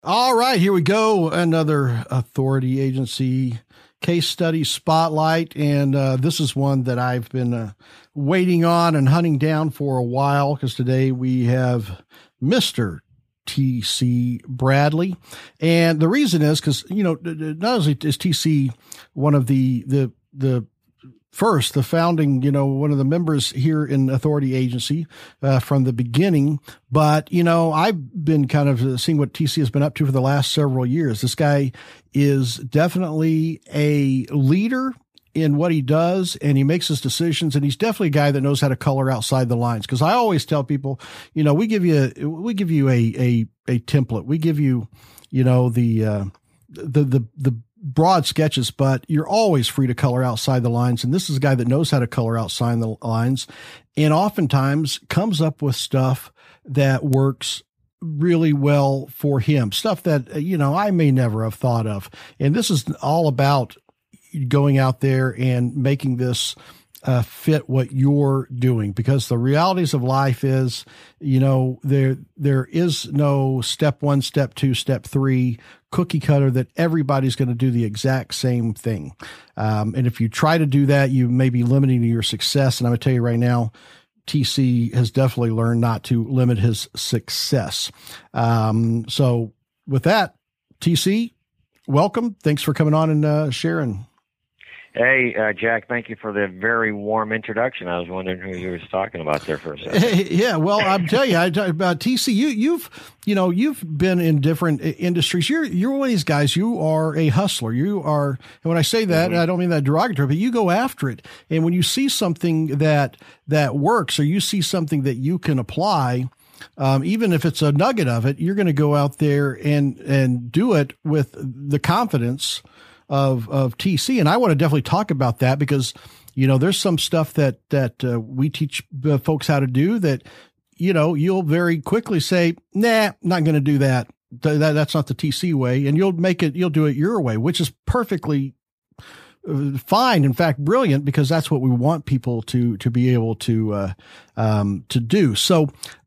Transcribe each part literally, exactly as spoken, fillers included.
All right, here we go. Another authority agency case study spotlight. And uh, this is one that I've been uh, waiting on and hunting down for a while, because today we have Mister T C Bradley. And the reason is because, you know, not only is T C one of the, the, the, First, the founding, you know, one of the members here in Authority Agency uh, from the beginning. But, you know, I've been kind of seeing what T C has been up to for the last several years. This guy is definitely a leader in what he does, and he makes his decisions, and he's definitely a guy that knows how to color outside the lines. Because I always tell people, you know, we give you a, we give you a a a template. We give you, you know, the uh, the the the broad sketches, but you're always free to color outside the lines. And this is a guy that knows how to color outside the lines, and oftentimes comes up with stuff that works really well for him, stuff that, you know, I may never have thought of. And this is all about going out there and making this uh, fit what you're doing, because the realities of life is, you know, there, there is no step one, step two, step three cookie cutter that everybody's going to do the exact same thing. Um, and if you try to do that, you may be limiting your success. And I'm going to tell you right now, T C has definitely learned not to limit his success. Um, so with that, T C, welcome. Thanks for coming on and uh, sharing. Hey, uh, Jack, thank you for the very warm introduction. I was wondering who you was talking about there for a second. Hey, yeah, well, I'm telling you, I talk about T C. You, you've, you know, you've been in different industries. You're, you're one of these guys. You are a hustler. You are, and when I say that, mm-hmm. I don't mean that derogatory, but you go after it. And when you see something that that works, or you see something that you can apply, um, even if it's a nugget of it, you're going to go out there and and do it with the confidence of, of T C. And I want to definitely talk about that, because, you know, there's some stuff that, that, uh, we teach uh, folks how to do that, you know, you'll very quickly say, nah, not going to do that. Th- that. That's not the T C way. And you'll make it, you'll do it your way, which is perfectly uh, fine. In fact, brilliant, because that's what we want people to, to be able to, uh, um, to do. So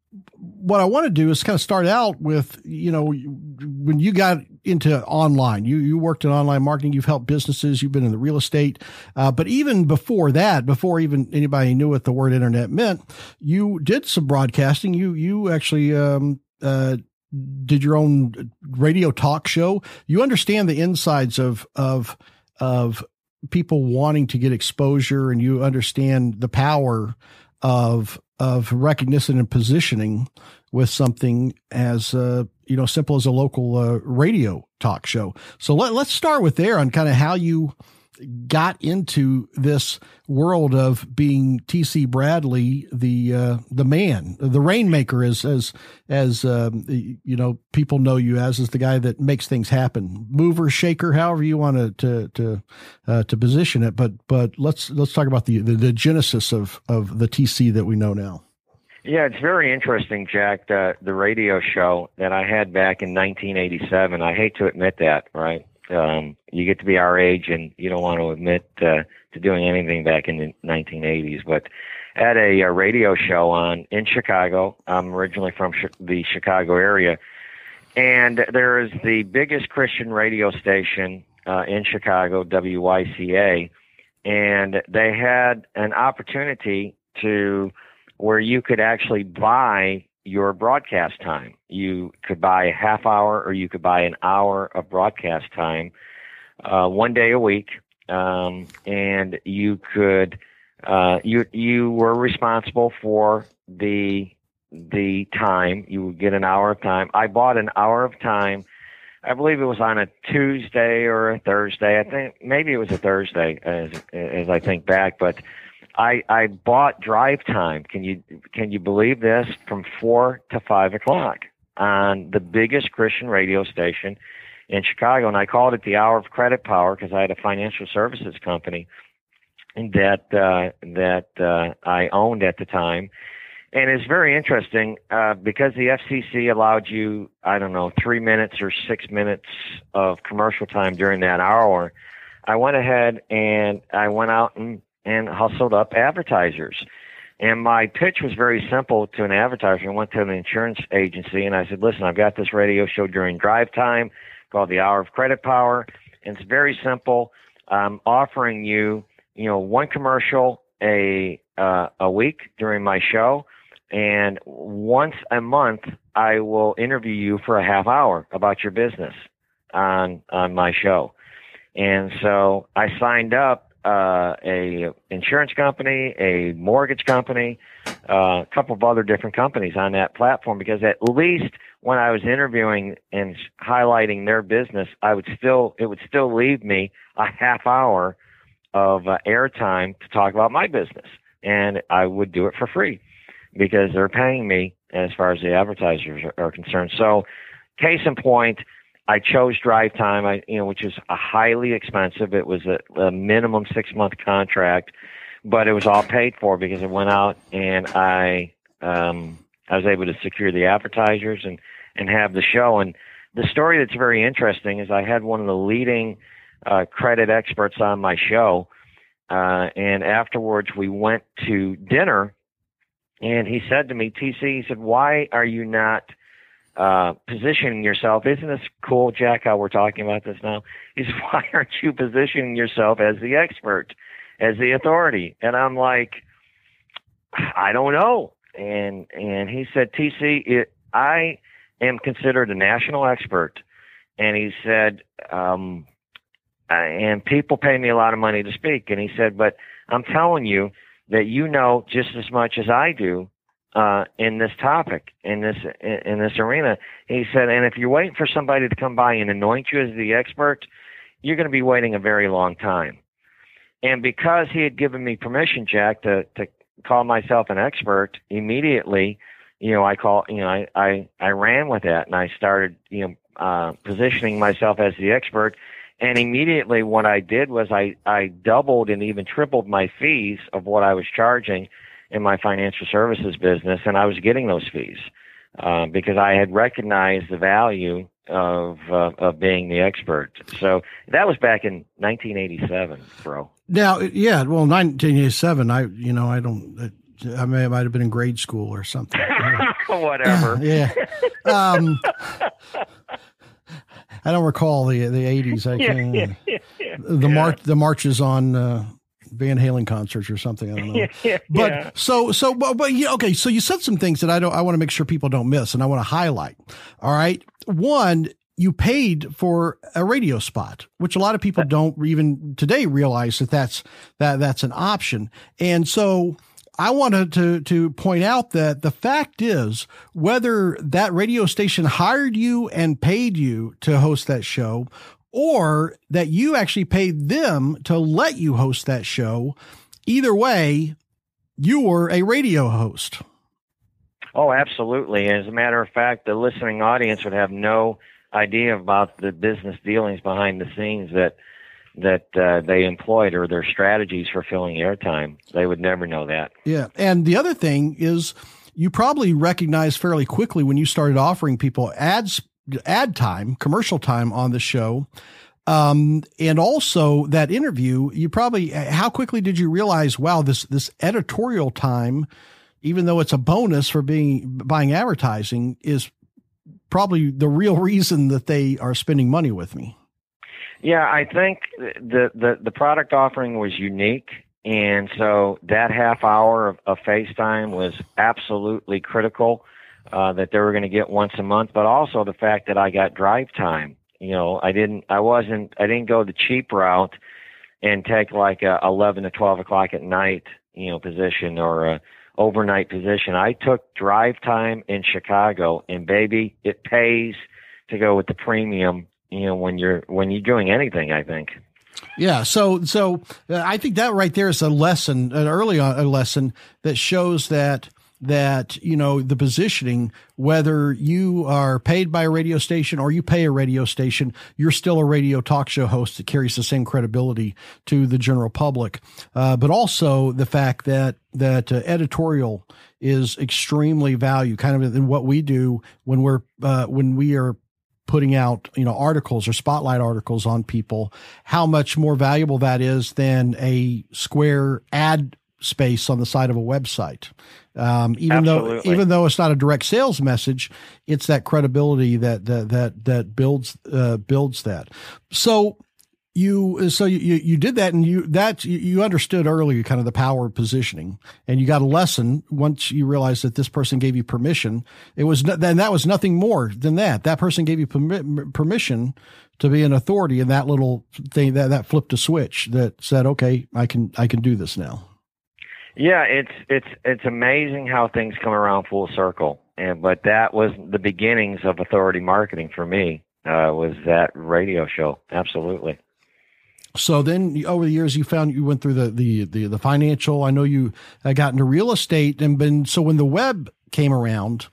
what I want to do is kind of start out with, you know, when you got into online, you, you worked in online marketing, you've helped businesses, you've been in the real estate. Uh, but even before that, before even anybody knew what the word internet meant, you did some broadcasting. You, you actually, um, uh, did your own radio talk show. You understand the insides of, of, of people wanting to get exposure, and you understand the power of, of recognition and positioning with something as, uh, you know, simple as a local uh, radio talk show. So let, let's start with there on kind of how you got into this world of being T C Bradley, the, uh, the man, the rainmaker, as, as, as, um, you know, people know you as, is the guy that makes things happen, mover, shaker, however you want to, to, to, uh, to position it. But, but let's, let's talk about the, the, the genesis of, of the T C that we know now. Yeah, it's very interesting, Jack, the, the radio show that I had back in nineteen eighty-seven. I hate to admit that, right? Um, you get to be our age and you don't want to admit uh, to doing anything back in the nineteen eighties. But I had a, a radio show on in Chicago. I'm originally from sh- the Chicago area. And there is the biggest Christian radio station uh, in Chicago, W Y C A. And they had an opportunity to where you could actually buy your broadcast time. You could buy a half hour, or you could buy an hour of broadcast time, uh, one day a week. Um, and you could, uh, you, you were responsible for the, the time. You would get an hour of time. I bought an hour of time. I believe it was on a Tuesday or a Thursday. I think maybe it was a Thursday as, as I think back, but I, I bought drive time. Can you can you believe this? From four to five o'clock on the biggest Christian radio station in Chicago, and I called it the Hour of Credit Power because I had a financial services company that uh, that uh, I owned at the time. And it's very interesting uh, because the F C C allowed you, I don't know, three minutes or six minutes of commercial time during that hour. I went ahead and I went out and and hustled up advertisers. And my pitch was very simple to an advertiser. I went to an insurance agency and I said, listen, I've got this radio show during drive time called The Hour of Credit Power. And it's very simple. I'm offering you, you know, one commercial a uh, a week during my show. And once a month, I will interview you for a half hour about your business on on my show. And so I signed up uh, a insurance company, a mortgage company, uh, a couple of other different companies on that platform, because at least when I was interviewing and highlighting their business, I would still it would still leave me a half hour of uh, airtime to talk about my business, and I would do it for free because they're paying me as far as the advertisers are, are concerned. So, case in point, I chose Drive Time, I, you know, which is a highly expensive. It was a, a minimum six-month contract, but it was all paid for because it went out and I um, I was able to secure the advertisers and, and have the show. And the story that's very interesting is I had one of the leading uh, credit experts on my show, uh, and afterwards we went to dinner, and he said to me, T C, he said, why are you not Uh, positioning yourself? Isn't this cool, Jack, how we're talking about this now? Is why aren't you positioning yourself as the expert, as the authority? And I'm like, I don't know. And and he said, T C, it, I am considered a national expert. And he said, um, and people pay me a lot of money to speak. And he said, but I'm telling you that you know just as much as I do Uh, in this topic, in this in this arena. He said, and if you're waiting for somebody to come by and anoint you as the expert, you're going to be waiting a very long time. And because he had given me permission, Jack, to to call myself an expert, immediately, you know, I call, you know, I I, I ran with that, and I started, you know, uh, positioning myself as the expert. And immediately, what I did was I I doubled and even tripled my fees of what I was charging in my financial services business, and I was getting those fees uh, because I had recognized the value of uh, of being the expert. So that was back in nineteen eighty-seven, bro. Now, yeah, well, nineteen eighty-seven. I, you know, I don't. I may I might have been in grade school or something. Whatever. Yeah. Um, I don't recall the the eighties. I can yeah, yeah, yeah, the yeah. march the marches on. Uh, Van Halen concerts or something. I don't know. yeah, but yeah. so, so, but, but yeah, okay. So you said some things that I don't, I want to make sure people don't miss and I want to highlight. All right. One, you paid for a radio spot, which a lot of people don't even today realize that that's, that that's an option. And so I wanted to, to point out that the fact is whether that radio station hired you and paid you to host that show, or that you actually paid them to let you host that show, either way, you were a radio host. Oh, absolutely. As a matter of fact, the listening audience would have no idea about the business dealings behind the scenes that that uh, they employed or their strategies for filling airtime. They would never know that. Yeah. And the other thing is you probably recognized fairly quickly when you started offering people ads ad time, commercial time on the show. Um, and also that interview, you probably, how quickly did you realize, wow, this, this editorial time, even though it's a bonus for being, buying advertising, is probably the real reason that they are spending money with me? Yeah, I think the, the, the product offering was unique. And so that half hour of, of FaceTime was absolutely critical. Uh, that they were going to get once a month, but also the fact that I got drive time. You know, I didn't, I wasn't, I didn't go the cheap route and take like a eleven to twelve o'clock at night, you know, position or a overnight position. I took drive time in Chicago, and baby, it pays to go with the premium. You know, when you're when you're doing anything, I think. Yeah. So, so uh, I think that right there is a lesson, an early on, a lesson that shows that. that, you know, the positioning, whether you are paid by a radio station or you pay a radio station, you're still a radio talk show host that carries the same credibility to the general public. Uh, but also the fact that, that uh, editorial is extremely valued, kind of in what we do when we're, uh, when we are putting out, you know, articles or spotlight articles on people, how much more valuable that is than a square ad space on the side of a website. Um, even Absolutely. though, even though it's not a direct sales message, it's that credibility that, that, that, that builds, uh, builds that. So you, so you, you did that, and you, that you understood earlier kind of the power of positioning, and you got a lesson once you realized that this person gave you permission. It was, then that was nothing more than that. That person gave you permi- permission to be an authority, and that little thing that, that flipped a switch that said, okay, I can, I can do this now. Yeah, it's it's it's amazing how things come around full circle. And but that was the beginnings of authority marketing for me. Uh, was that radio show? Absolutely. So then, over the years, you found you went through the the the, the financial. I know you uh, got into real estate, and been so when the web came around,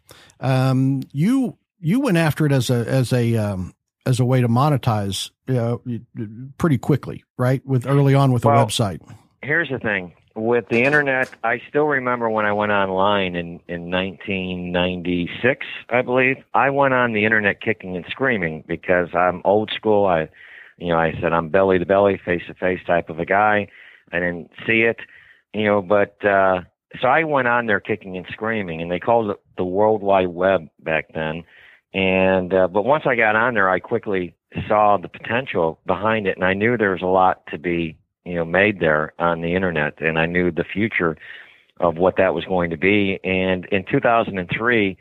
um, you you went after it as a as a um, as a way to monetize, you know, pretty quickly, right? With early on with a well, website. Here's the thing. With the internet, I still remember when I went online in, in nineteen ninety-six, I believe. I went on the internet kicking and screaming because I'm old school. I, you know, I said I'm belly to belly, face to face type of a guy. I didn't see it, you know, but, uh, so I went on there kicking and screaming, and they called it the World Wide Web back then. And, uh, but once I got on there, I quickly saw the potential behind it, and I knew there was a lot to be, you know, made there on the internet, and I knew the future of what that was going to be. And in two thousand three,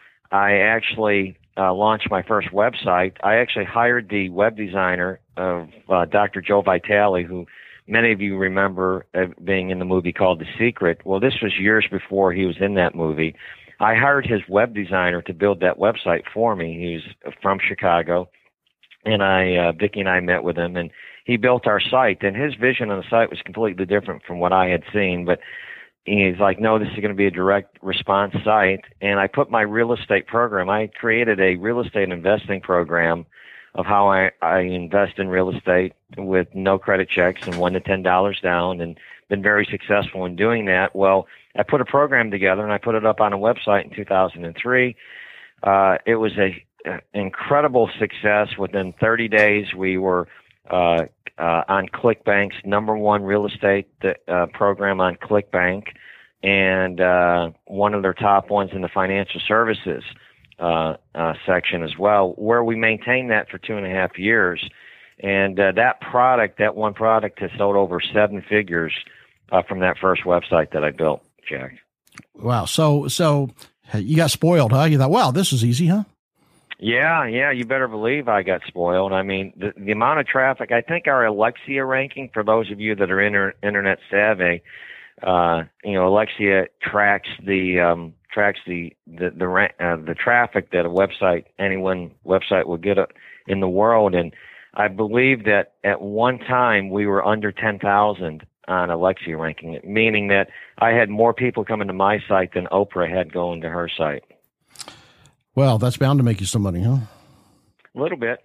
I actually uh, launched my first website. I actually hired the web designer of uh, Doctor Joe Vitale, who many of you remember uh, being in the movie called The Secret. Well, this was years before he was in that movie. I hired his web designer to build that website for me. He's from Chicago, and I, uh, Vicki and I met with him, and he built our site, and his vision on the site was completely different from what I had seen. But he's like, no, this is going to be a direct response site. And I put my real estate program. I created a real estate investing program of how I, I invest in real estate with no credit checks and one to ten dollars down, and been very successful in doing that. Well, I put a program together, and I put it up on a website in two thousand three. Uh, it was a, a incredible success. Within thirty days, we were Uh, uh, on ClickBank's number one real estate uh, program on ClickBank, and uh, one of their top ones in the financial services uh, uh, section as well, where we maintained that for two and a half years. And uh, that product, that one product, has sold over seven figures uh, from that first website that I built, Jack. Wow. So, so you got spoiled, huh? You thought, wow, this is easy, huh? Yeah, yeah, you better believe I got spoiled. I mean, the, the amount of traffic, I think our Alexia ranking, for those of you that are inter, internet savvy, uh, you know, Alexia tracks the, um, tracks the, the, the, uh, the traffic that a website, any one website will get in the world. And I believe that at one time we were under ten thousand on Alexia ranking, meaning that I had more people coming to my site than Oprah had going to her site. Well, that's bound to make you some money, huh? A little bit.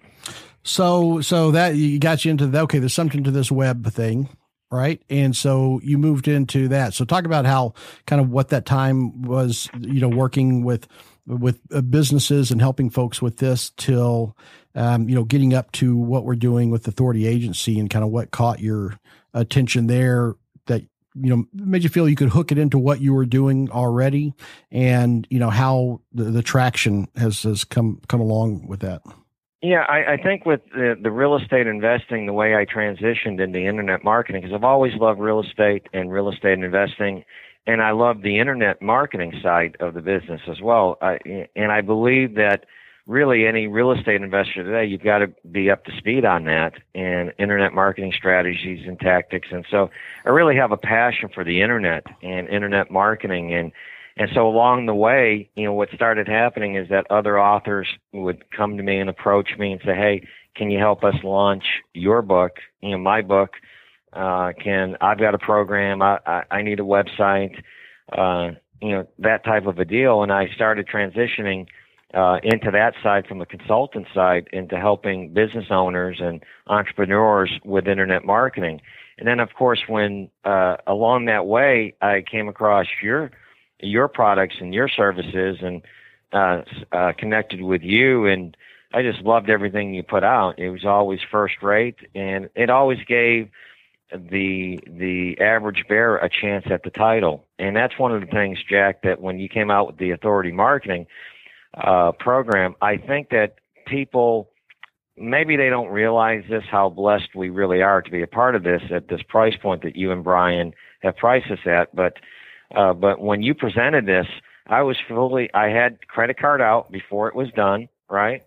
So, so that you got you into the, okay, there's something to this web thing, right? And so you moved into that. So talk about how kind of what that time was, you know, working with, with uh, businesses and helping folks with this till, um, you know, getting up to what we're doing with Authority Agency, and kind of what caught your attention there that, you know, made you feel you could hook it into what you were doing already, and, you know, how the, the traction has, has come, come along with that. Yeah, I, I think with the, the real estate investing, the way I transitioned into internet marketing, because I've always loved real estate and real estate investing, and I love the internet marketing side of the business as well. I, and I believe that really any real estate investor today, you've got to be up to speed on that and internet marketing strategies and tactics. And so I really have a passion for the internet and internet marketing. And, and so along the way, you know, what started happening is that other authors would come to me and approach me and say, hey, can you help us launch your book? You know, my book, uh, can, I've got a program. I, I, I need a website, uh, you know, that type of a deal. And I started transitioning Uh, into that side, from the consultant side, into helping business owners and entrepreneurs with internet marketing. And then, of course, when uh, along that way, I came across your your products and your services, and uh, uh, connected with you, and I just loved everything you put out. It was always first rate, and it always gave the the average bear a chance at the title. And that's one of the things, Jack, that when you came out with the Authority Marketing uh, program, I think that people, maybe they don't realize this, how blessed we really are to be a part of this at this price point that you and Brian have priced us at. But uh, but when you presented this, I was fully, I had credit card out before it was done, right?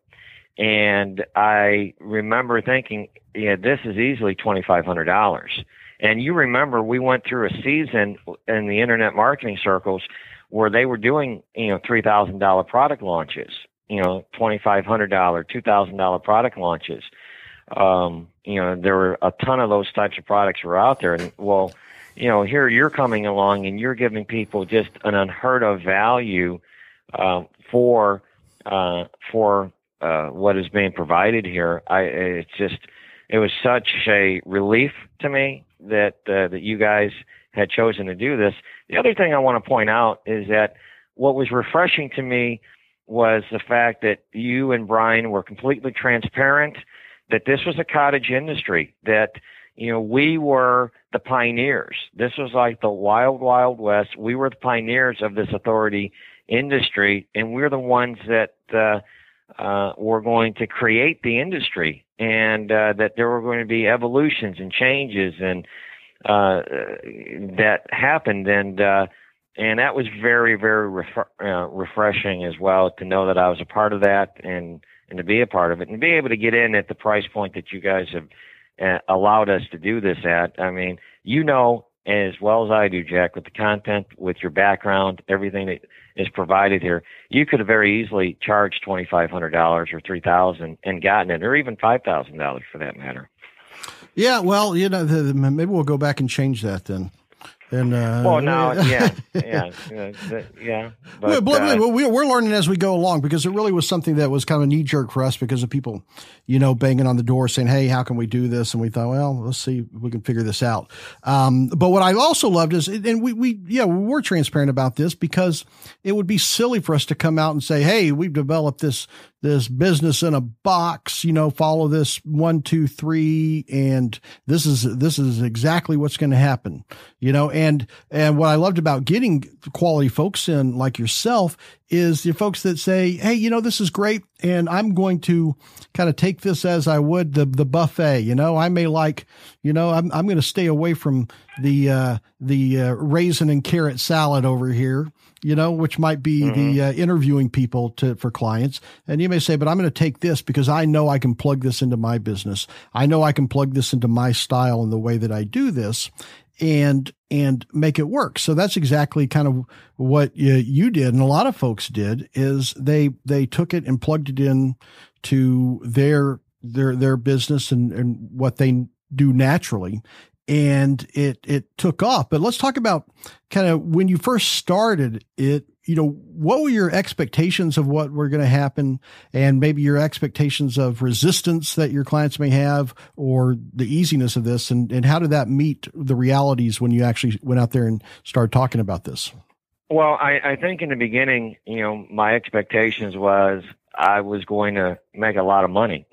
And I remember thinking, yeah, this is easily twenty-five hundred dollars. And you remember we went through a season in the internet marketing circles where they were doing, you know, three thousand dollars product launches, you know, twenty-five hundred dollars, two thousand dollars product launches. Um, you know, there were a ton of those types of products were out there. And well, you know, here you're coming along and you're giving people just an unheard of value uh, for uh, for uh, what is being provided here. I it's just it was such a relief to me that uh, that you guys had chosen to do this. The other thing I want to point out is that what was refreshing to me was the fact that you and Brian were completely transparent, that this was a cottage industry, that, you know, we were the pioneers. This was like the wild, wild west. We were the pioneers of this authority industry, and we're the ones that uh, uh, were going to create the industry, and uh, that there were going to be evolutions and changes and uh, that happened. And uh, and that was very, very ref- uh, refreshing as well, to know that I was a part of that and, and to be a part of it and be able to get in at the price point that you guys have uh, allowed us to do this at. I mean, you know as well as I do, Jack, with the content, with your background, everything that is provided here, you could have very easily charged twenty-five hundred dollars or three thousand dollars and gotten it, or even five thousand dollars for that matter. Yeah, well, you know, the, the, maybe we'll go back and change that then. And uh, well, no, yeah, yeah, yeah, yeah. But, well, uh, we're learning as we go along, because it really was something that was kind of knee jerk for us because of people, you know, banging on the door saying, "Hey, how can we do this?" And we thought, well, let's see if we can figure this out. Um, but what I also loved is, and we, we, yeah, we were transparent about this, because it would be silly for us to come out and say, "Hey, we've developed this this business in a box, you know, follow this one, two, three, and this is this is exactly what's going to happen," you know. And and what I loved about getting quality folks in like yourself is the folks that say, "Hey, you know, this is great, and I'm going to kind of take this as I would the the buffet. You know, I may like, you know, I'm I'm going to stay away from the uh, the uh, raisin and carrot salad over here, you know, which might be mm-hmm. the uh, interviewing people to for clients. And you may say, but I'm going to take this because I know I can plug this into my business. I know I can plug this into my style and the way that I do this, and and make it work." So that's exactly kind of what you, you did, and a lot of folks did, is they they took it and plugged it in to their their their business and, and what they do naturally. And it, it took off. But let's talk about kind of when you first started it, you know, what were your expectations of what were going to happen, and maybe your expectations of resistance that your clients may have, or the easiness of this, and, and how did that meet the realities when you actually went out there and started talking about this? Well, I, I think in the beginning, you know, my expectations was I was going to make a lot of money.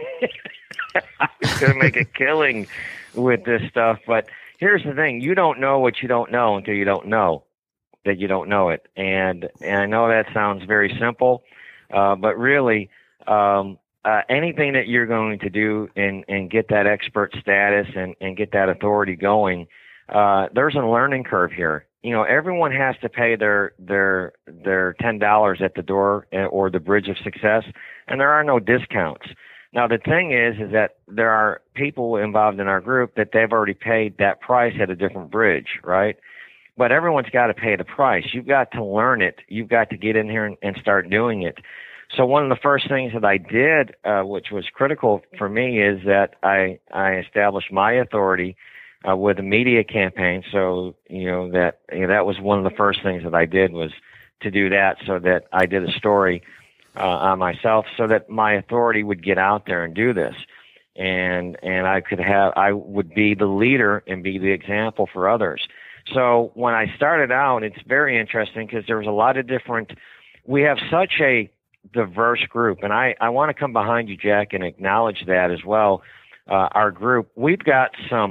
I was going to make a killing with this stuff. But here's the thing: you don't know what you don't know until you don't know that you don't know it. And and I know that sounds very simple, uh, but really, um, uh, anything that you're going to do and, and get that expert status and, and get that authority going, uh, there's a learning curve here. You know, everyone has to pay their their their ten dollars at the door or the bridge of success, and there are no discounts. Now, the thing is, is that there are people involved in our group that they've already paid that price at a different bridge, right? But everyone's got to pay the price. You've got to learn it. You've got to get in here and, and start doing it. So one of the first things that I did, uh, which was critical for me, is that I, I established my authority uh, with a media campaign. So, you know, that you know, that was one of the first things that I did, was to do that, so that I did a story Uh, on myself, so that my authority would get out there and do this, and and I could have I would be the leader and be the example for others. So when I started out, it's very interesting because there was a lot of different. We have such a diverse group, and I I want to come behind you, Jack, and acknowledge that as well. Uh, our group, we've got some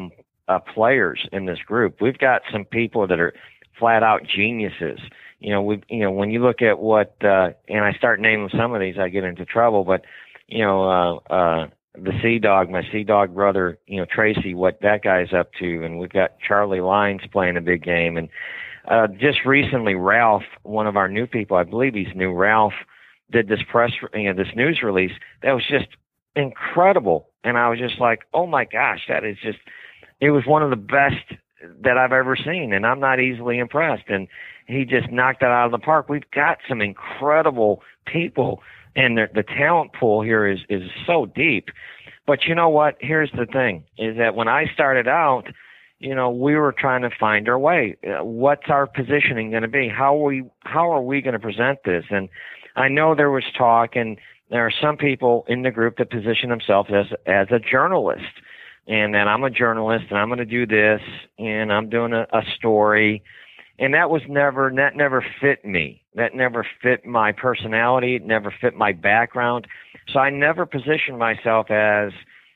uh, players in this group. We've got some people that are flat out geniuses. You know, we, you know, when you look at what, uh, and I start naming some of these, I get into trouble, but, you know, uh, uh, the Sea Dog, my Sea Dog brother, you know, Tracy, what that guy's up to, and we've got Charlie Lyons playing a big game, and uh, just recently, Ralph, one of our new people, I believe he's new, Ralph, did this press, you know, this news release that was just incredible, and I was just like, oh my gosh, that is just, it was one of the best that I've ever seen, and I'm not easily impressed, and he just knocked it out of the park. We've got some incredible people, and the, the talent pool here is, is so deep. But you know what? Here's the thing, is that when I started out, you know, we were trying to find our way. Uh, what's our positioning going to be? How are we, how are we going to present this? And I know there was talk, and there are some people in the group that position themselves as, as a journalist. And that I'm a journalist, and I'm going to do this, and I'm doing a, a story. And that was never, that never fit me. That never fit my personality. It never fit my background. So I never positioned myself as,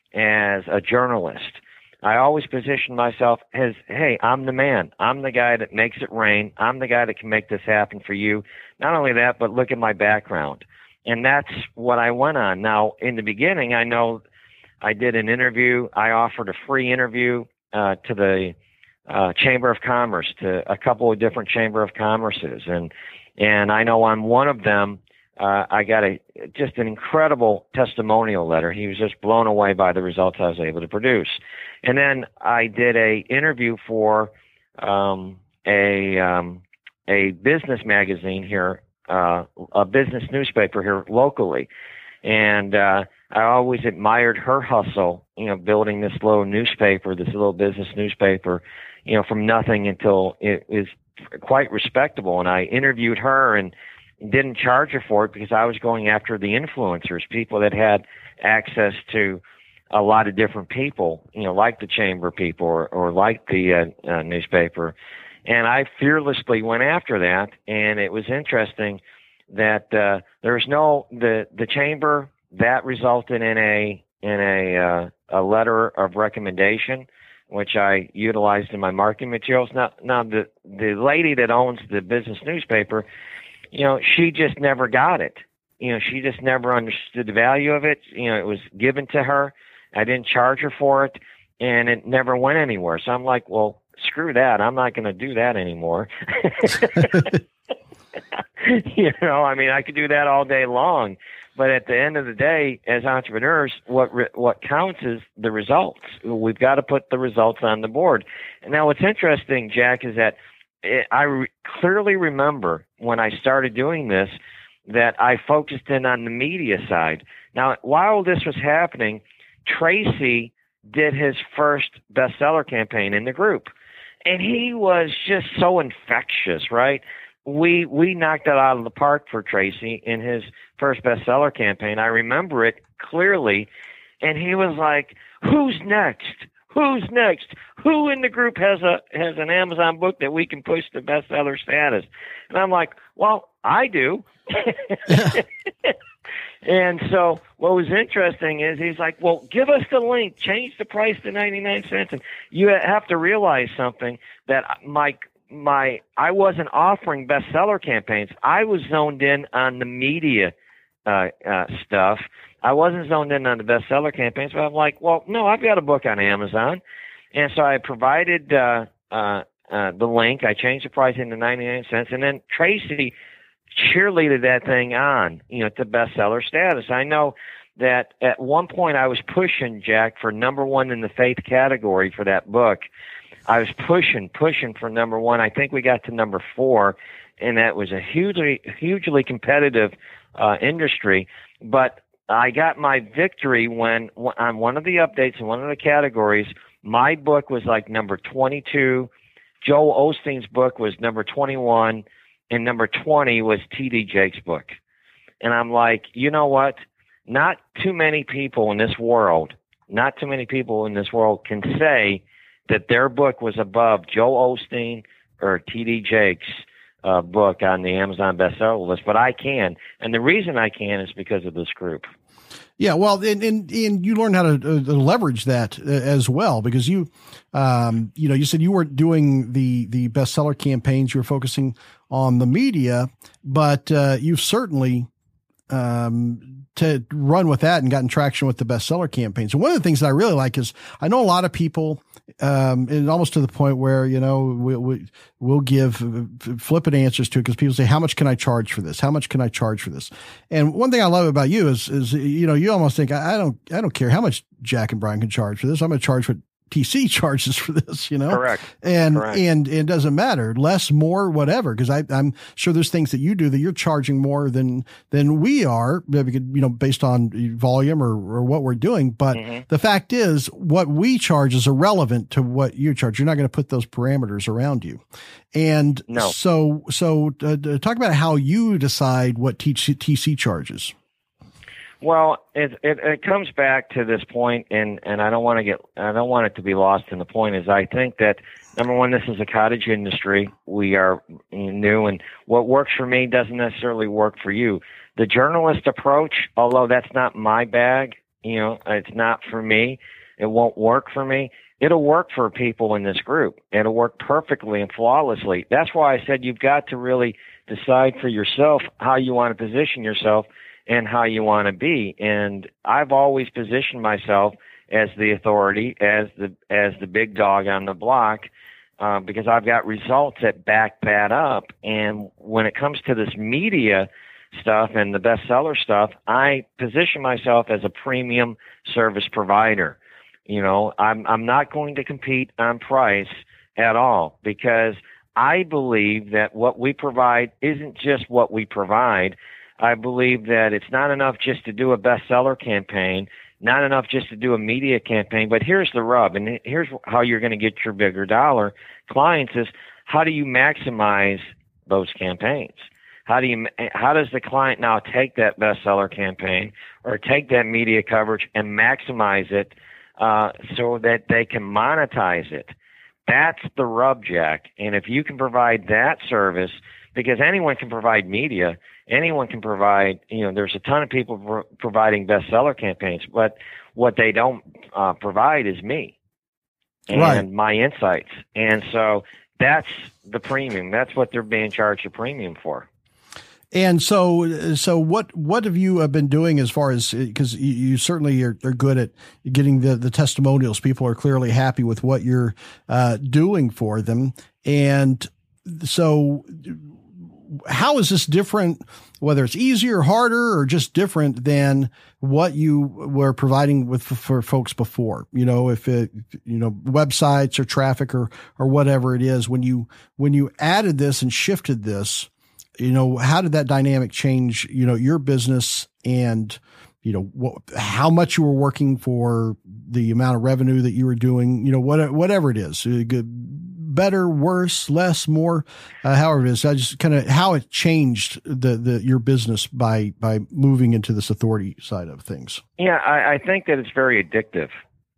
as a journalist. I always positioned myself as, hey, I'm the man. I'm the guy that makes it rain. I'm the guy that can make this happen for you. Not only that, but look at my background. And that's what I went on. Now, in the beginning, I know I did an interview. I offered a free interview uh, to the uh, Chamber of Commerce, to a couple of different Chamber of Commerces. And and I know on one of them, uh, I got a just an incredible testimonial letter. He was just blown away by the results I was able to produce. And then I did a interview for um, a um, a business magazine here, uh, a business newspaper here locally. And uh, I always admired her hustle, you know, building this little newspaper, this little business newspaper, you know, from nothing until it is quite respectable. And I interviewed her and didn't charge her for it because I was going after the influencers, people that had access to a lot of different people, you know, like the Chamber people or, or like the uh, uh, newspaper. And I fearlessly went after that. And it was interesting that uh, there was no, the, the Chamber, that resulted in a in a uh, a letter of recommendation, which I utilized in my marketing materials. Now, now the the lady that owns the business newspaper, you know, she just never got it. You know, she just never understood the value of it. You know, it was given to her. I didn't charge her for it, and it never went anywhere. So I'm like, well, screw that. I'm not going to do that anymore. You know, I mean, I could do that all day long. But at the end of the day, as entrepreneurs, what re- what counts is the results. We've got to put the results on the board. And now what's interesting, Jack, is that it, I re- clearly remember when I started doing this that I focused in on the media side. Now, while this was happening, Tracy did his first bestseller campaign in the group. And he was just so infectious, right? We we knocked it out of the park for Tracy in his first bestseller campaign. I remember it clearly. And he was like, who's next? Who's next? Who in the group has a has an Amazon book that we can push to bestseller status? And I'm like, well, I do. And so what was interesting is he's like, well, give us the link, change the price to ninety-nine cents. And you have to realize something, that my my I wasn't offering bestseller campaigns. I was zoned in on the media uh, uh, stuff. I wasn't zoned in on the bestseller campaigns, but I'm like, well, no, I've got a book on Amazon. And so I provided uh, uh, uh, the link. I changed the price into ninety-nine cents. And then Tracy cheerleaded that thing on, you know, to bestseller status. I know that at one point I was pushing, Jack, for number one in the faith category for that book. I was pushing, pushing for number one. I think we got to number four, and that was a hugely, hugely competitive uh, industry. But I got my victory when, on one of the updates in one of the categories, my book was like number twenty-two. Joel Osteen's book was number twenty-one. And number twenty was T D Jakes' book. And I'm like, you know what? Not too many people in this world, not too many people in this world can say that their book was above Joel Osteen or T D Jakes' uh, book on the Amazon bestseller list. But I can. And the reason I can is because of this group. Yeah, well, and, and, and you learn how to, uh, leverage that uh, as well, because you, um, you know, you said you weren't doing the, the bestseller campaigns. You were focusing on the media, but, uh, you've certainly, um, to run with that and gotten traction with the bestseller campaigns. And one of the things that I really like is I know a lot of people, um, and almost to the point where, you know, we, we, we'll give flippant answers to it because people say, how much can I charge for this? How much can I charge for this? And one thing I love about you is, is, you know, you almost think, I, I don't, I don't care how much Jack and Brian can charge for this. I'm going to charge what T C charges for this, you know? Correct. And, Correct. and, and it doesn't matter, less, more, whatever. Cause I, I'm sure there's things that you do that you're charging more than, than we are, you know, based on volume or, or what we're doing. But mm-hmm. the fact is what we charge is irrelevant to what you charge. You're not going to put those parameters around you. And no. so, so uh, talk about how you decide what T C charges. Well, it, it it comes back to this point, and, and I don't want to get I don't want it to be lost in the point. Is I think that number one, this is a cottage industry. We are new, and what works for me doesn't necessarily work for you. The journalist approach, although that's not my bag, you know, it's not for me. It won't work for me. It'll work for people in this group. It'll work perfectly and flawlessly. That's why I said you've got to really decide for yourself how you want to position yourself and how you want to be. And I've always positioned myself as the authority, as the as the big dog on the block, uh, because I've got results that back that up. And when it comes to this media stuff and the bestseller stuff, I position myself as a premium service provider. You know, I'm I'm not going to compete on price at all, because I believe that what we provide isn't just what we provide. I believe that it's not enough just to do a bestseller campaign, not enough just to do a media campaign, but here's the rub, and here's how you're going to get your bigger dollar clients is how do you maximize those campaigns? How do you, how does the client now take that bestseller campaign or take that media coverage and maximize it uh, so that they can monetize it? That's the rub, Jack. And if you can provide that service, because anyone can provide media, anyone can provide, you know, there's a ton of people pro- providing bestseller campaigns, but what they don't uh, provide is me and right. my insights. And so that's the premium. That's what they're being charged a premium for. And so, so what, what have you been doing as far as, because you, you certainly are, are good at getting the, the testimonials. People are clearly happy with what you're uh, doing for them. And so how is this different, whether it's easier, harder, or just different than what you were providing with for folks before? You know, if it, you know, websites or traffic or, or whatever it is, when you, when you added this and shifted this, you know, how did that dynamic change, you know, your business and, you know, what, how much you were working for, the amount of revenue that you were doing, you know, what, whatever it is, better, worse, less, more, uh, however it is. I just kind of how it changed the, the, your business by, by moving into this authority side of things. Yeah. I, I think that it's very addictive.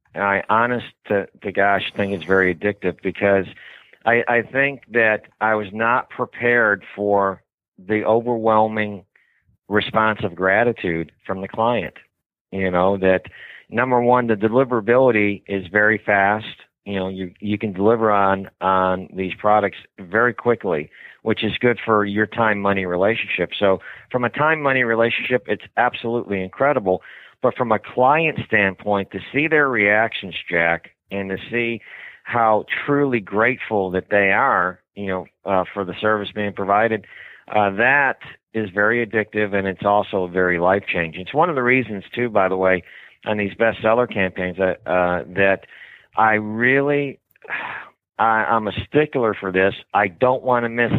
I honest to, to gosh, think it's very addictive because I, I think that I was not prepared for the overwhelming response of gratitude from the client. You know, that number one, the deliverability is very fast. You know, you, you can deliver on, on these products very quickly, which is good for your time-money relationship. So from a time-money relationship, it's absolutely incredible. But from a client standpoint, to see their reactions, Jack, and to see how truly grateful that they are, you know, uh, for the service being provided, uh, that is very addictive, and it's also very life-changing. It's one of the reasons, too, by the way, on these bestseller campaigns that, uh, that I really, I, I'm a stickler for this. I don't want to miss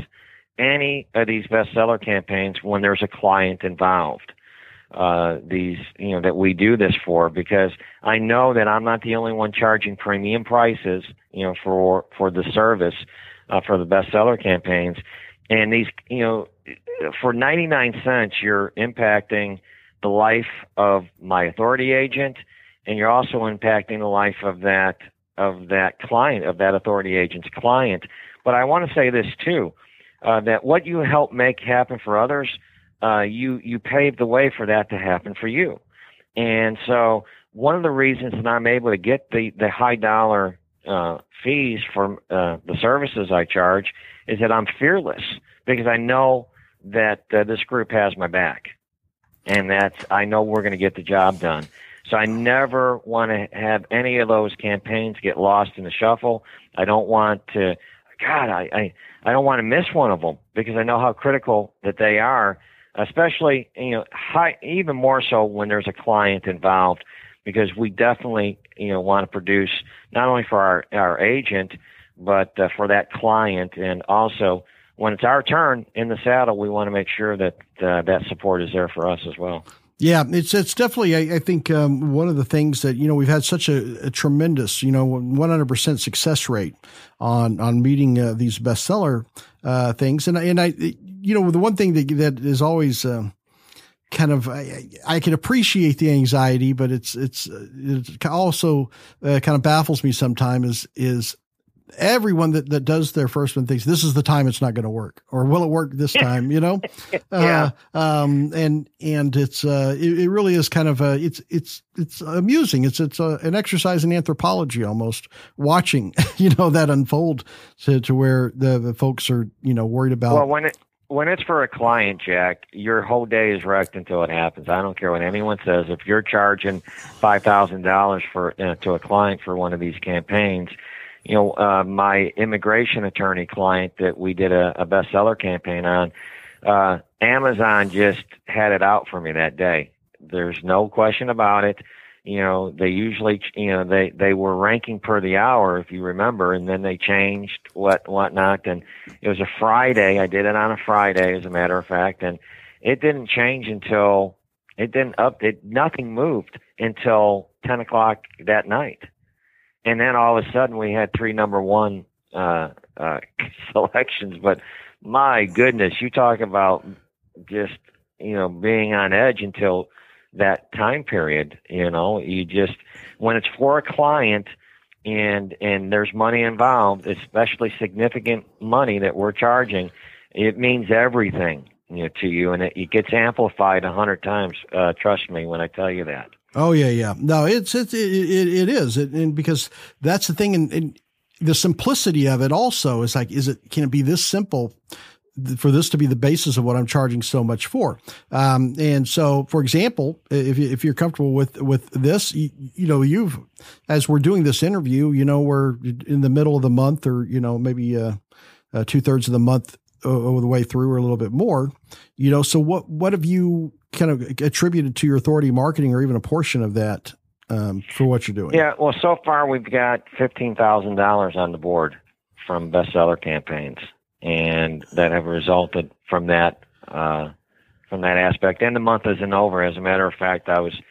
any of these bestseller campaigns when there's a client involved. Uh, these, you know, that we do this for, because I know that I'm not the only one charging premium prices, you know, for, for the service, uh, for the bestseller campaigns. And these, you know, for ninety-nine cents, you're impacting the life of my authority agent, and you're also impacting the life of that, of that client, of that authority agent's client. But I want to say this too, uh, that what you help make happen for others, Uh, you, you paved the way for that to happen for you. And so one of the reasons that I'm able to get the, the high dollar uh, fees for uh, the services I charge is that I'm fearless, because I know that uh, this group has my back, and that I know we're going to get the job done. So I never want to have any of those campaigns get lost in the shuffle. I don't want to, God, I, I, I don't want to miss one of them, because I know how critical that they are, especially, you know, high, even more so when there's a client involved, because we definitely, you know, want to produce not only for our, our agent, but uh, for that client. And also, when it's our turn in the saddle, we want to make sure that uh, that support is there for us as well. Yeah, it's it's definitely, I, I think, um, one of the things that, you know, we've had such a, a tremendous, you know, one hundred percent success rate on on meeting uh, these bestseller uh, things. And, and I, you know, the one thing that, that is always uh, kind of, I, I can appreciate the anxiety, but it's, it's, it also uh, kind of baffles me sometimes is, is everyone that, that does their first one thinks this is the time it's not going to work, or will it work this time, you know? Yeah. Uh, um, and, and it's, uh, it, it really is kind of a, it's, it's, it's amusing. It's, it's a, an exercise in anthropology, almost watching, you know, that unfold to, to where the, the folks are, you know, worried about. Well, when it, when it's for a client, Jack, your whole day is wrecked until it happens. I don't care what anyone says. If you're charging five thousand dollars for, uh, to a client for one of these campaigns, you know, uh, my immigration attorney client that we did a, a bestseller campaign on, uh, Amazon just had it out for me that day. There's no question about it. You know, they usually, you know, they, they were ranking per the hour, if you remember, and then they changed what, whatnot. And it was a Friday. I did it on a Friday, as a matter of fact, and it didn't change until it didn't up, it, nothing moved until ten o'clock that night. And then all of a sudden we had three number one uh, uh, selections. But my goodness, you talk about just, you know, being on edge until that time period. You know, you just, when it's for a client and and there's money involved, especially significant money that we're charging, it means everything, you know, to you, and it, it gets amplified a hundred times. Uh, trust me when I tell you that. Oh yeah, yeah. No, it's it's it it, it is, it, and because that's the thing, and, and the simplicity of it also is like, is it can it be this simple for this to be the basis of what I'm charging so much for? Um, and so, for example, if you, if you're comfortable with with this, you, you know, you've as we're doing this interview, you know, we're in the middle of the month, or you know, maybe uh, uh, two thirds of the month over the way through, or a little bit more. You know, so what what have you kind of attributed to your authority marketing, or even a portion of that, um, for what you're doing? Yeah, well, so far we've got fifteen thousand dollars on the board from bestseller campaigns, and that have resulted from that, uh, from that aspect. And the month isn't over. As a matter of fact, I was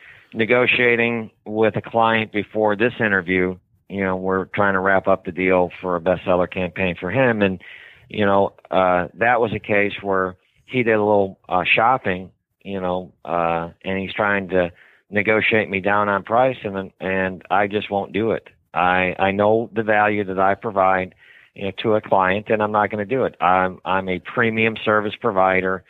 negotiating with a client before this interview. You know, we're trying to wrap up the deal for a bestseller campaign for him. And, you know, uh, that was a case where he did a little uh, shopping, you know, uh, and he's trying to negotiate me down on price, and and I just won't do it. I I know the value that I provide, you know, to a client, and I'm not going to do it. I'm I'm a premium service provider,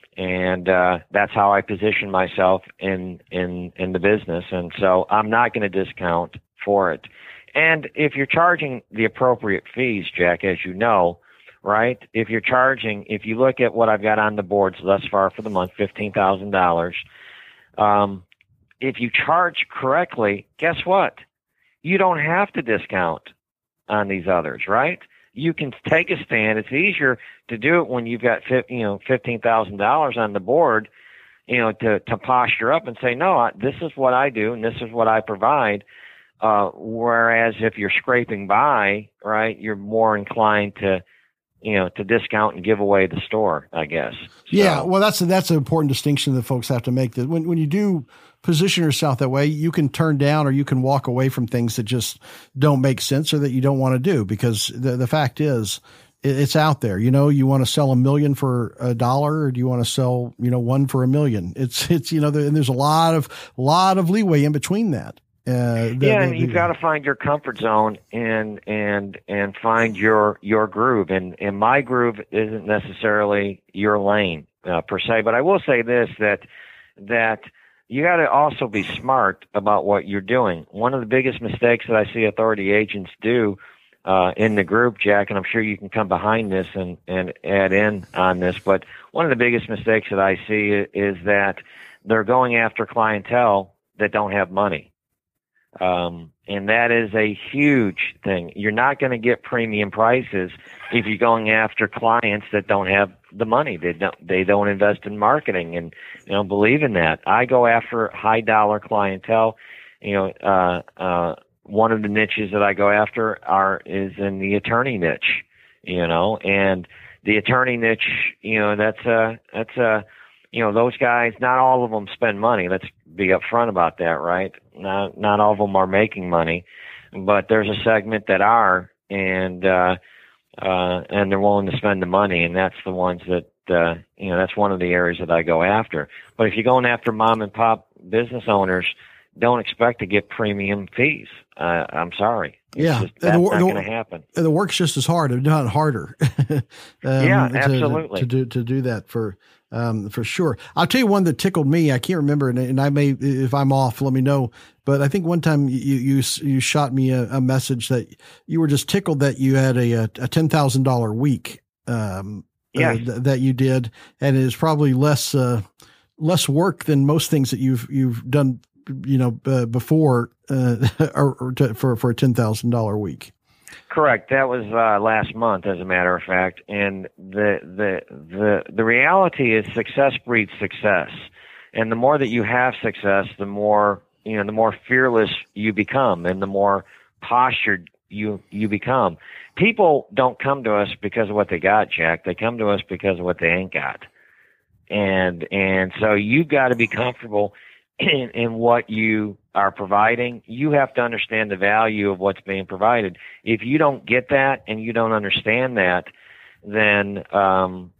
and uh, that's how I position myself in in in the business, and so I'm not going to discount for it. And if you're charging the appropriate fees, Jack, as you know, right? If you're charging, if you look at what I've got on the boards thus far for the month, fifteen thousand dollars, um, if you charge correctly, guess what? You don't have to discount on these others, right? You can take a stand. It's easier to do it when you've got, you know, fifteen thousand dollars on the board, you know, to, to posture up and say, no, this is what I do and this is what I provide. Uh, whereas if you're scraping by, right, you're more inclined to, you know, to discount and give away the store, I guess. So, yeah. Well, that's, that's an important distinction that folks have to make, that when, when you do position yourself that way, you can turn down, or you can walk away from things that just don't make sense, or that you don't want to do, because the, the fact is it's out there. You know, you want to sell a million for a dollar, or do you want to sell, you know, one for a million? It's, it's, you know, there, and there's a lot of, lot of leeway in between that. Uh, the, yeah, the, and you've got to find your comfort zone and and and find your your groove. And and my groove isn't necessarily your lane uh, per se, but I will say this, that that you got to also be smart about what you're doing. One of the biggest mistakes that I see authority agents do uh, in the group, Jack, and I'm sure you can come behind this and, and add in on this, but one of the biggest mistakes that I see is that they're going after clientele that don't have money. Um, and that is a huge thing. You're not going to get premium prices if you're going after clients that don't have the money. They don't, they don't invest in marketing and, you know, believe in that. I go after high dollar clientele. You know, uh, uh, one of the niches that I go after are, is in the attorney niche, you know, and the attorney niche, you know, that's a, that's a, you know, those guys, not all of them spend money. Let's be upfront about that, right? Not, not all of them are making money, but there's a segment that are, and, uh, uh, and they're willing to spend the money, and that's the ones that, uh, you know, that's one of the areas that I go after. But if you're going after mom and pop business owners, don't expect to get premium fees. Uh, I'm sorry. It's yeah, just, that's the, not the, going to happen. The work's just as hard, if not harder. um, yeah, to, absolutely. To, to do to do that for um, for sure. I'll tell you one that tickled me. I can't remember, and, and I may, if I'm off, let me know. But I think one time you you you shot me a, a message that you were just tickled that you had a a ten thousand dollar week. Um, yes. uh, th- that you did, and it is probably less uh, less work than most things that you've you've done, you know, uh, before uh, or, or to, for for a ten thousand dollar week. Correct. That was uh, last month, as a matter of fact. And the the the the reality is, success breeds success, and the more that you have success, the more, you know, the more fearless you become, and the more postured you you become. People don't come to us because of what they got, Jack. They come to us because of what they ain't got, and and so you've got to be comfortable in, in what you are providing. You have to understand the value of what's being provided. If you don't get that and you don't understand that, then um,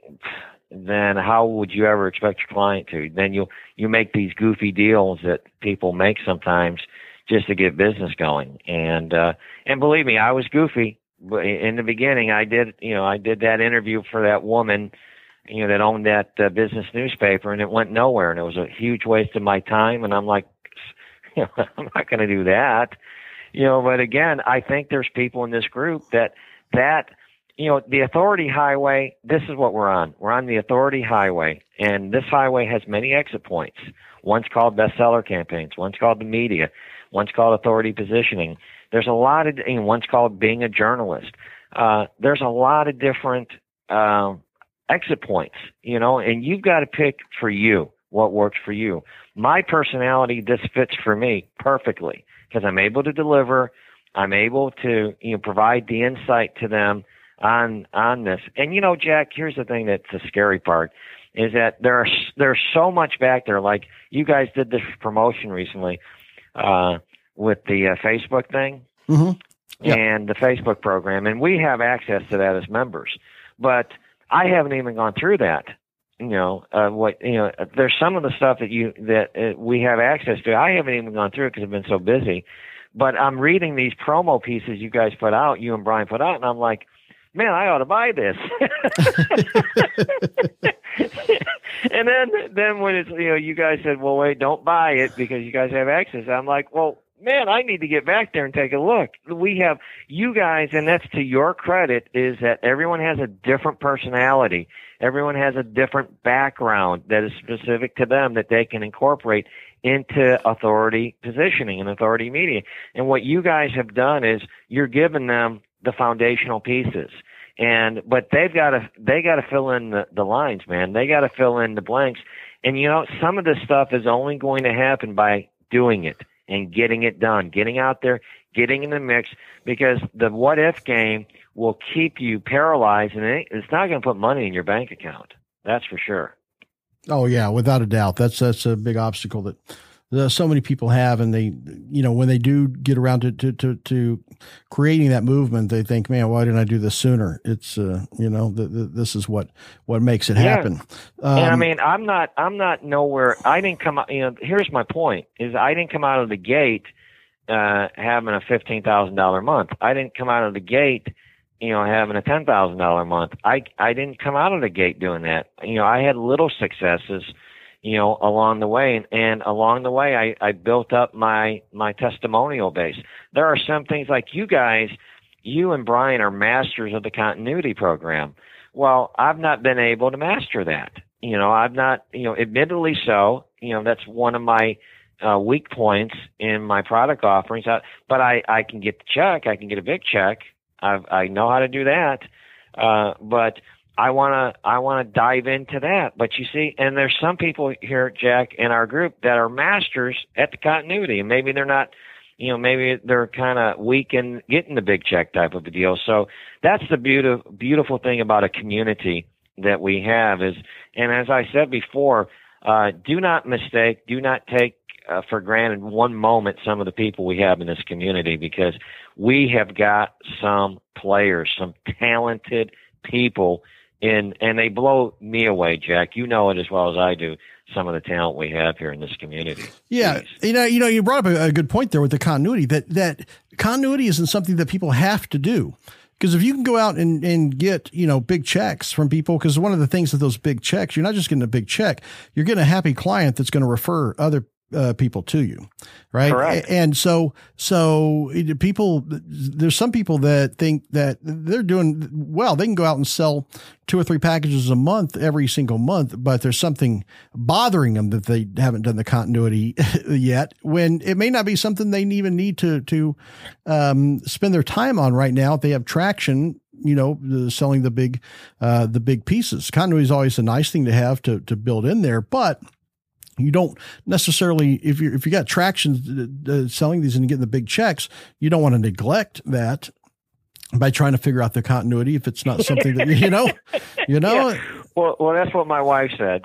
then how would you ever expect your client to? Then you you make these goofy deals that people make sometimes just to get business going. And uh, and believe me, I was goofy in the beginning. I did you know I did that interview for that woman, you know, that owned that uh, business newspaper, and it went nowhere, and it was a huge waste of my time. And I'm like, you know, I'm not going to do that, you know. But again, I think there's people in this group that that you know, the authority highway. This is what we're on. We're on the authority highway, and this highway has many exit points. One's called bestseller campaigns. One's called the media. One's called authority positioning. There's a lot of, you know, one's called being a journalist. Uh, there's a lot of different uh, exit points, you know, and you've got to pick for you what works for you. My personality, this fits for me perfectly because I'm able to deliver. I'm able to, you know, provide the insight to them on on this. And, you know, Jack, here's the thing that's the scary part is that there's there's so much back there. Like you guys did this promotion recently uh, with the uh, Facebook thing. Mm-hmm. Yep. And the Facebook program, and we have access to that as members. But I haven't even gone through that. You know, uh, what you know, there's some of the stuff that you that uh, we have access to. I haven't even gone through it because I've been so busy. But I'm reading these promo pieces you guys put out, you and Brian put out, and I'm like, man, I ought to buy this. And then, then when it's, you know, you guys said, well, wait, don't buy it because you guys have access. I'm like, well, man, I need to get back there and take a look. We have you guys, and that's to your credit, is that everyone has a different personality. Everyone has a different background that is specific to them that they can incorporate into authority positioning and authority media. And what you guys have done is you're giving them the foundational pieces. And, but they've got to, they got to fill in the, the lines, man. They got to fill in the blanks. And you know, some of this stuff is only going to happen by doing it and getting it done, getting out there, getting in the mix, because the what if game will keep you paralyzed, and it's not going to put money in your bank account. That's for sure. Oh yeah, without a doubt. That's, that's a big obstacle that uh, so many people have. And they, you know, when they do get around to, to, to, to creating that movement, they think, man, why didn't I do this sooner? It's, uh, you know, the, the, this is what, what makes it happen. Yeah. Um, and I mean, I'm not, I'm not nowhere. I didn't come out, you know, here's my point is I didn't come out of the gate, uh, having a fifteen thousand dollars a month. I didn't come out of the gate, you know, having a ten thousand dollars a month. I, I didn't come out of the gate doing that. You know, I had little successes, you know, along the way. And, and along the way, I, I built up my, my testimonial base. There are some things like you guys, you and Brian are masters of the continuity program. Well, I've not been able to master that. You know, I've not, you know, admittedly so, you know, that's one of my uh, weak points in my product offerings. I, but I, I can get the check. I can get a big check. I've, I know how to do that. Uh, but I want to, I want to dive into that. But you see, and there's some people here, Jack, in our group that are masters at the continuity, and maybe they're not, you know, maybe they're kind of weak in getting the big check type of a deal. So that's the beautiful, beautiful thing about a community that we have is, and as I said before, uh, do not mistake, do not take uh, for granted one moment some of the people we have in this community, because we have got some players, some talented people in, and they blow me away, Jack. You know it as well as I do, some of the talent we have here in this community. Yeah. Please. You know, you know, you brought up a, a good point there with the continuity, that, that continuity isn't something that people have to do. Because if you can go out and, and get, you know, big checks from people, because one of the things with those big checks, you're not just getting a big check, you're getting a happy client that's going to refer other uh, people to you. Right. Correct. And so, so people, there's some people that think that they're doing well. They can go out and sell two or three packages a month every single month, but there's something bothering them that they haven't done the continuity yet, when it may not be something they even need to, to, um, spend their time on right now. If they have traction, you know, the, selling the big, uh, the big pieces. Continuity is always a nice thing to have to, to build in there, but you don't necessarily, if you if you got traction uh, selling these and getting the big checks, you don't want to neglect that by trying to figure out the continuity if it's not something that, you know, you know. Yeah. Well, well, that's what my wife said.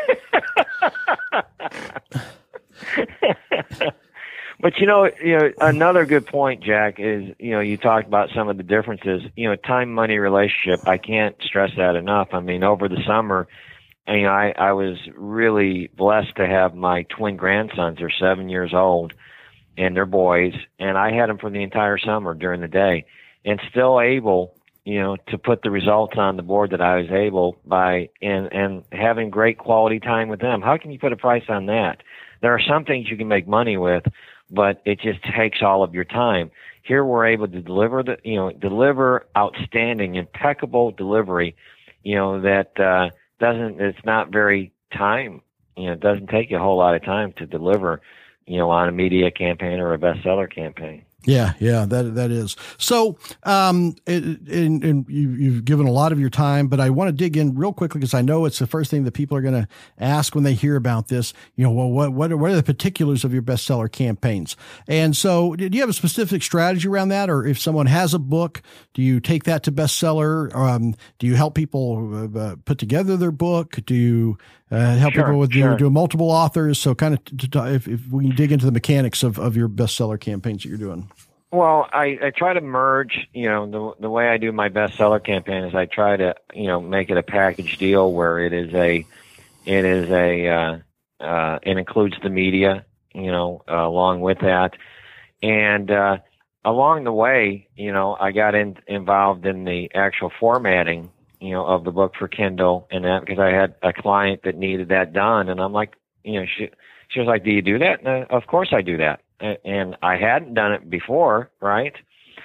But you know, you know, another good point, Jack, is, you know, you talked about some of the differences. You know, time money relationship. I can't stress that enough. I mean, over the summer, you know, I, I was really blessed to have my twin grandsons. They're seven years old, and they're boys, and I had them for the entire summer during the day, and still able, you know, to put the results on the board that I was able by, and, and having great quality time with them. How can you put a price on that? There are some things you can make money with, but it just takes all of your time. Here we're able to deliver the, you know, deliver outstanding, impeccable delivery, you know, that, uh, doesn't, it's not very time, you know, it doesn't take you a whole lot of time to deliver, you know, on a media campaign or a bestseller campaign. Yeah, yeah, that that is. So, um, it, and, and you, you've given a lot of your time, but I want to dig in real quickly because I know it's the first thing that people are going to ask when they hear about this. You know, well, what what are, what are the particulars of your bestseller campaigns? And so, do you have a specific strategy around that, or if someone has a book, do you take that to bestseller? Um, do you help people uh, put together their book? Do you uh, help sure, people with sure. doing multiple authors? So, kind of, to, to, if, if we can dig into the mechanics of of your bestseller campaigns that you're doing. Well, I, I try to merge, you know, the the way I do my bestseller campaign is I try to, you know, make it a package deal where it is a, it is a, uh, uh, it includes the media, you know, uh, along with that. And, uh, along the way, you know, I got in, involved in the actual formatting, you know, of the book for Kindle and that because I had a client that needed that done. And I'm like, you know, she, she was like, do you do that? And, uh, of course I do that. And I hadn't done it before, right?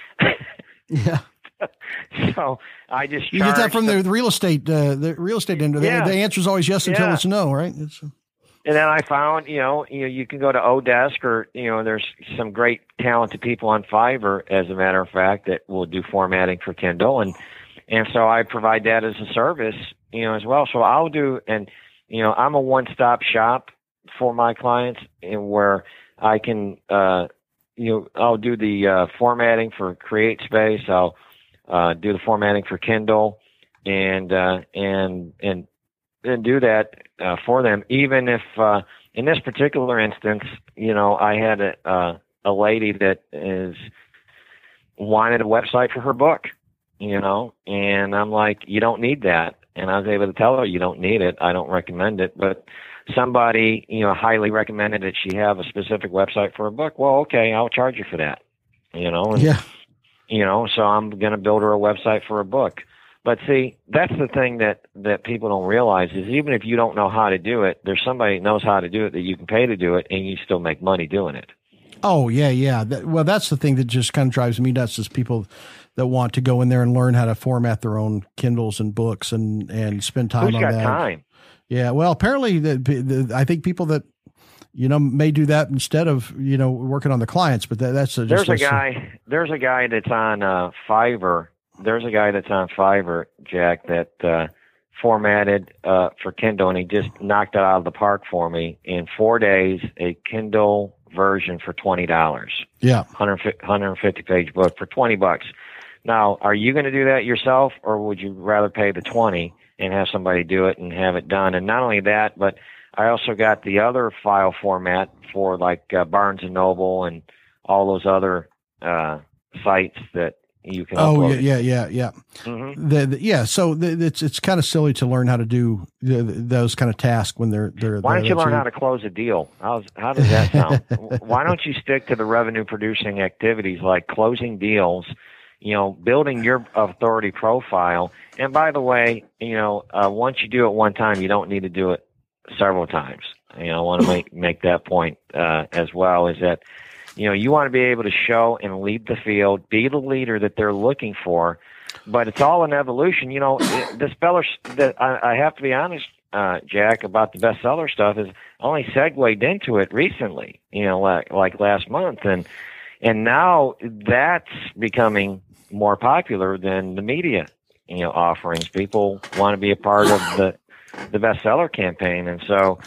Yeah. So I just you get that from the, the real estate, uh, the real estate end. Yeah. The, the answer is always yes until yeah. it's no, right? It's, and then I found, you know, you know, you can go to Odesk or, you know, there's some great talented people on Fiverr, as a matter of fact, that will do formatting for Kindle, and and so I provide that as a service, you know, as well. So I'll do, and you know, I'm a one-stop shop for my clients, and where I can, uh, you know, I'll do the uh, formatting for CreateSpace. I'll uh, do the formatting for Kindle, and uh, and and and do that uh, for them. Even if, uh, in this particular instance, you know, I had a uh, a lady that is wanted a website for her book, you know, and I'm like, you don't need that, and I was able to tell her you don't need it. I don't recommend it, but somebody, you know, highly recommended that she have a specific website for a book. Well, okay, I'll charge you for that, you know? And, yeah. You know, so I'm going to build her a website for a book. But see, that's the thing that, that people don't realize is even if you don't know how to do it, there's somebody that knows how to do it that you can pay to do it, and you still make money doing it. Oh, yeah, yeah. That, well, that's the thing that just kind of drives me nuts is people that want to go in there and learn how to format their own Kindles and books and, and spend time Who's on got that. time? Yeah, well, apparently the, the, I think people that, you know, may do that instead of, you know, working on the clients, but that, that's a, just there's a guy. There's a guy that's on uh, Fiverr. There's a guy that's on Fiverr, Jack, that uh, formatted uh, for Kindle, and he just knocked it out of the park for me in four days. A Kindle version for twenty dollars. Yeah, one hundred fifty page book for twenty bucks. Now, are you going to do that yourself, or would you rather pay the twenty and have somebody do it and have it done? And not only that, but I also got the other file format for like uh, Barnes and Noble and all those other uh, sites that you can. Oh upload. yeah, yeah, yeah, yeah. Mm-hmm. The, the, yeah. So the, it's it's kind of silly to learn how to do the, those kind of tasks when they're they're. Why don't they're, you learn they're, how to close a deal? How's, how does that sound? Why don't you stick to the revenue producing activities like closing deals? You know, building your authority profile. And by the way, you know, uh, once you do it one time, you don't need to do it several times. You know, I want to make make that point uh, as well. Is that you know you want to be able to show and lead the field, be the leader that they're looking for. But it's all an evolution. You know, it, the speller that I, I have to be honest, uh, Jack, about the bestseller stuff is I only segued into it recently. You know, like like last month, and and now that's becoming more popular than the media, you know, offerings. People want to be a part of the the bestseller campaign, and so.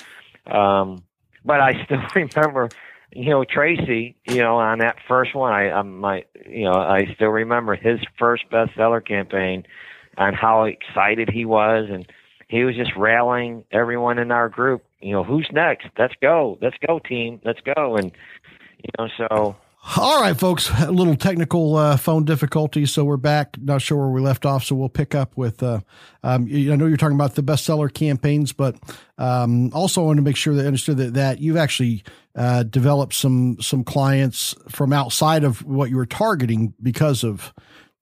Um, but I still remember, you know, Tracy, you know, on that first one, I, I my, you know, I still remember his first bestseller campaign, and how excited he was, and he was just rallying everyone in our group. You know, who's next? Let's go, let's go, team, let's go, and you know, so. All right, folks, a little technical uh, phone difficulties, so we're back. Not sure where we left off, so we'll pick up with, uh, um, I know you're talking about the bestseller campaigns, but um, also I want to make sure that I understood that, that you've actually uh, developed some some clients from outside of what you were targeting because of,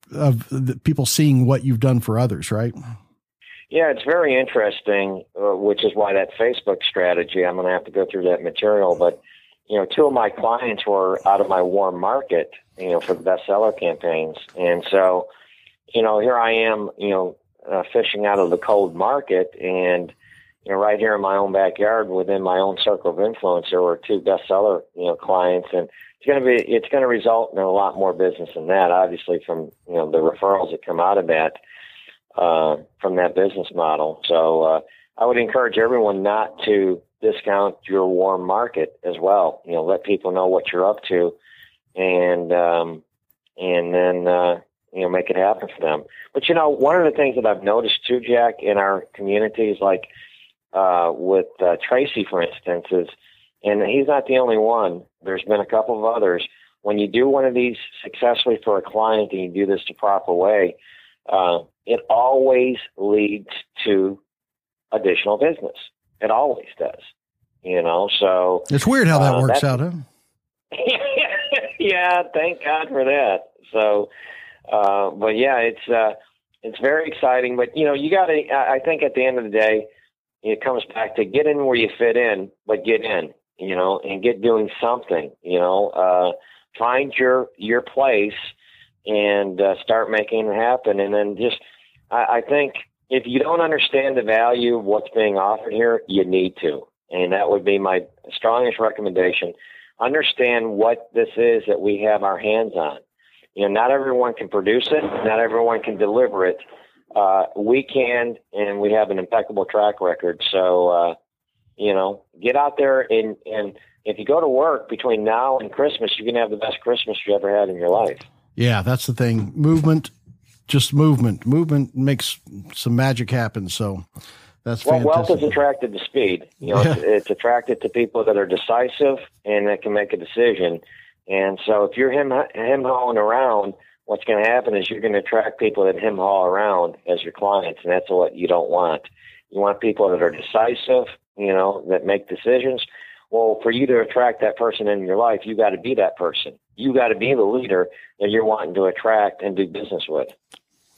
of the people seeing what you've done for others, right? Yeah, it's very interesting, uh, which is why that Facebook strategy, I'm going to have to go through that material, but you know, two of my clients were out of my warm market, you know, for the bestseller campaigns. And so, you know, here I am, you know, uh, fishing out of the cold market, and, you know, right here in my own backyard within my own circle of influence, there were two bestseller, you know, clients, and it's going to be, it's going to result in a lot more business than that, obviously, from, you know, the referrals that come out of that, uh, from that business model. So, uh, I would encourage everyone not to discount your warm market as well. You know, let people know what you're up to, and um, and then uh, you know make it happen for them. But you know, one of the things that I've noticed too, Jack, in our communities, like uh, with uh, Tracy, for instance, is, and he's not the only one. There's been a couple of others. When you do one of these successfully for a client, and you do this the proper way, uh, it always leads to additional business. It always does, you know, so. It's weird how that uh, works out, huh? Yeah, thank God for that. So, uh, but yeah, it's, uh, it's very exciting, but you know, you gotta, I think at the end of the day, it comes back to get in where you fit in, but get in, you know, and get doing something, you know, uh, find your, your place and uh, start making it happen. And then just, I, I think, if you don't understand the value of what's being offered here, you need to. And that would be my strongest recommendation. Understand what this is that we have our hands on. You know, not everyone can produce it. Not everyone can deliver it. Uh, we can, and we have an impeccable track record. So, uh, you know, get out there, and, and if you go to work between now and Christmas, you can have the best Christmas you ever had in your life. Yeah, that's the thing. Movement. Just movement. Movement makes some magic happen. So that's well, fantastic. Wealth is attracted to speed. You know, it's, it's attracted to people that are decisive and that can make a decision. And so if you're him him hawing around, what's going to happen is you're going to attract people that him haw around as your clients, and that's what you don't want. You want people that are decisive, you know, that make decisions. Well, for you to attract that person in your life, you got to be that person. You got to be the leader that you're wanting to attract and do business with.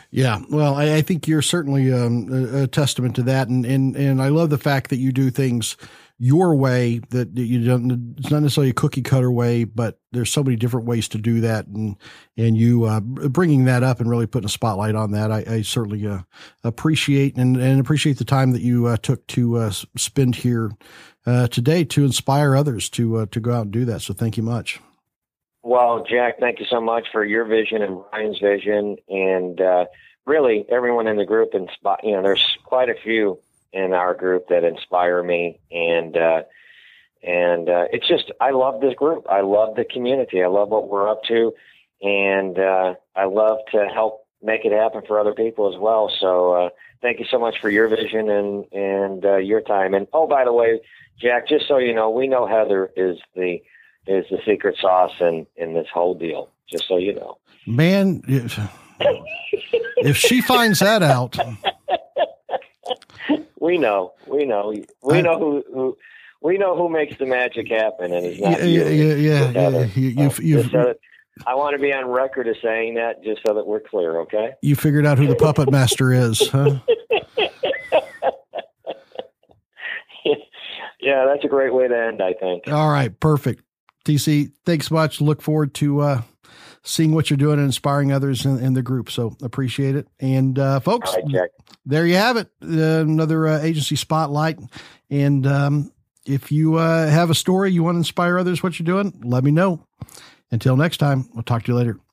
Yeah, well, I, I think you're certainly um, a, a testament to that, and, and and I love the fact that you do things your way. That you don't. It's not necessarily a cookie cutter way, but there's so many different ways to do that, and and you uh, bringing that up and really putting a spotlight on that, I, I certainly uh, appreciate and, and appreciate the time that you uh, took to uh, spend here uh, today to inspire others to uh, to go out and do that. So thank you much. Well, Jack, thank you so much for your vision and Ryan's vision, and uh, really everyone in the group. Inspi- you know, there's quite a few in our group that inspire me, and uh, and uh, it's just I love this group. I love the community. I love what we're up to, and uh, I love to help make it happen for other people as well. So uh, thank you so much for your vision and and uh, your time. And oh, by the way, Jack, just so you know, we know Heather is the is the secret sauce in, in this whole deal, just so you know. Man, if, if she finds that out. We know, we know, we I, know who, who, we know who makes the magic happen, and it's not yeah, you. Yeah, yeah, yeah. You, you've, so, you've, so that, I want to be on record as saying that, just so that we're clear, okay? You figured out who the puppet master is, huh? Yeah, that's a great way to end, I think. All right, perfect. T C, thanks much. Look forward to uh, seeing what you're doing and inspiring others in, in the group. So appreciate it. And uh, folks, right, there you have it. Uh, another uh, agency spotlight. And um, if you uh, have a story you want to inspire others what you're doing, let me know. Until next time, we'll talk to you later.